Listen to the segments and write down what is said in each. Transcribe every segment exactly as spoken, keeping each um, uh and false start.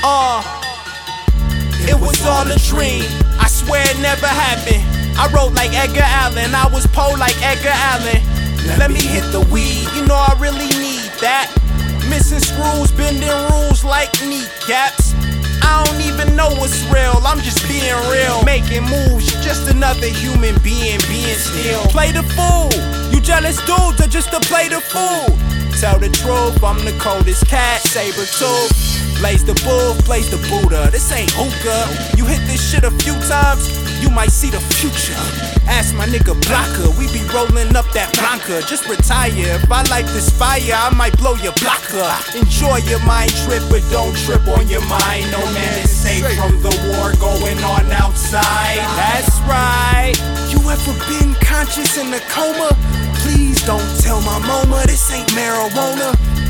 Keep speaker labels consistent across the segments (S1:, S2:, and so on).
S1: Uh, it was all a dream. I swear it never happened. I wrote like Edgar Allan. I was Poe like Edgar Allan. Let me hit the weed. You know I really need that. Missing screws, bending rules like kneecaps. I don't even know what's real. I'm just being real. Making moves. You're just another human being, being still. Play the fool. You jealous dudes are just to play the fool. Tell the truth, I'm the coldest cat, saber tooth. Blaze the bull, blaze the Buddha. This ain't hookah. You hit this shit a few times, you might see the future. Ask my nigga Blocker, we be rolling up that Blanca. Just retire, if I light this fire, I might blow your blocker. Enjoy your mind trip, but don't trip on your mind. No man is safe from the war going on outside. That's right. You ever been conscious in a coma? Please don't tell my mama this ain't marijuana.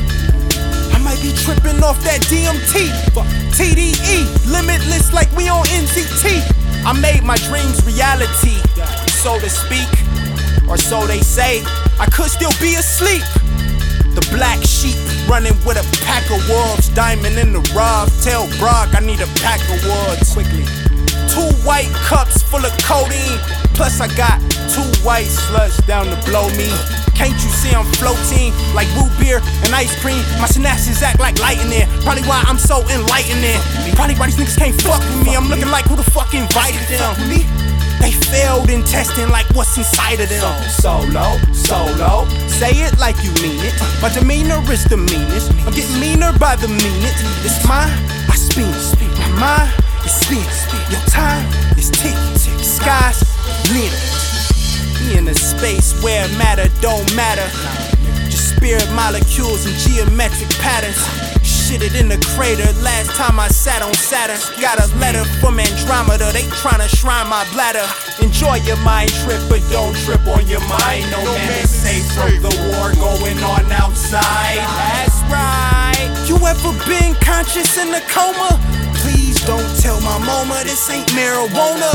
S1: I might be tripping off that D M T. T D E, limitless like we on N Z T. I made my dreams reality, so to speak, or so they say. I could still be asleep. The black sheep running with a pack of wolves. Diamond in the rough. Tell Brock I need a pack of woods. Quickly. Two white cups full of codeine. Plus I got two white sluts down to blow me. Can't you see I'm floating like root beer and ice cream? My synapses act like lightning. Probably why I'm so enlightening. Probably why these niggas can't fuck with me. I'm looking like who the fuck invited them. They failed in testing like what's inside of them. Solo, solo, say it like you mean it. My demeanor is the meanest. I'm getting meaner by the minute. It's mine, I spin it. My mind is spin. Your time is ticking. Sky's lit. We in a space where matter don't matter. Just spirit molecules and geometric patterns. Shit it in the crater. Last time I sat on Saturn. Got a letter from Andromeda. They tryna shrine my bladder. Enjoy your mind trip, but don't trip on your mind. No man is safe from the war going on outside. That's right. You ever been conscious in a coma? Please don't tell my mama this ain't marijuana.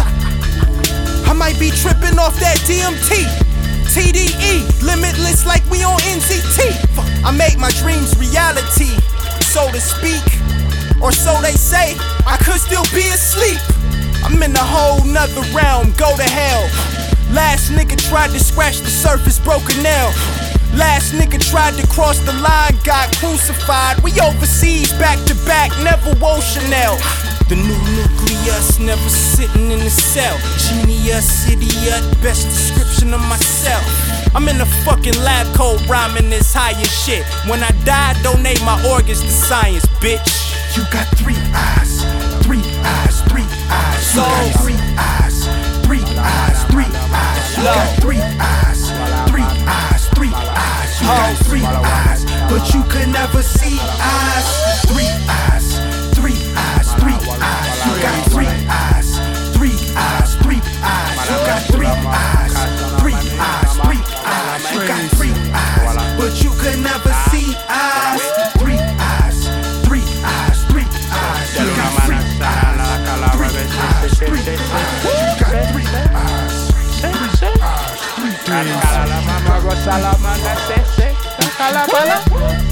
S1: I might be tripping off that D M T. T D E, limitless like we on N Z T. I make my dreams reality, so to speak, or so they say. I could still be asleep. I'm in a whole nother realm, go to hell. Last nigga tried to scratch the surface, broke a nail. Last nigga tried to cross the line, got crucified. We overseas, back to back, never wore Chanel. The new nucleus, never sitting in the cell. Genius, idiot, best description of myself. I'm in the fucking lab coat rhyming this higher shit. When I die, donate my organs to science, bitch.
S2: You got three eyes, three eyes, three eyes. You got three eyes, three eyes, three eyes. You got three eyes, three eyes, three eyes. You got three eyes, but you could never see eyes. Three eyes, three eyes, three eyes. You got three eyes, three eyes, three eyes. You got three eyes, three eyes, three eyes. You got three eyes, but you could never see eyes. Three eyes, three eyes, three eyes. You got three eyes, three eyes, three eyes. You got three eyes, three eyes, three eyes.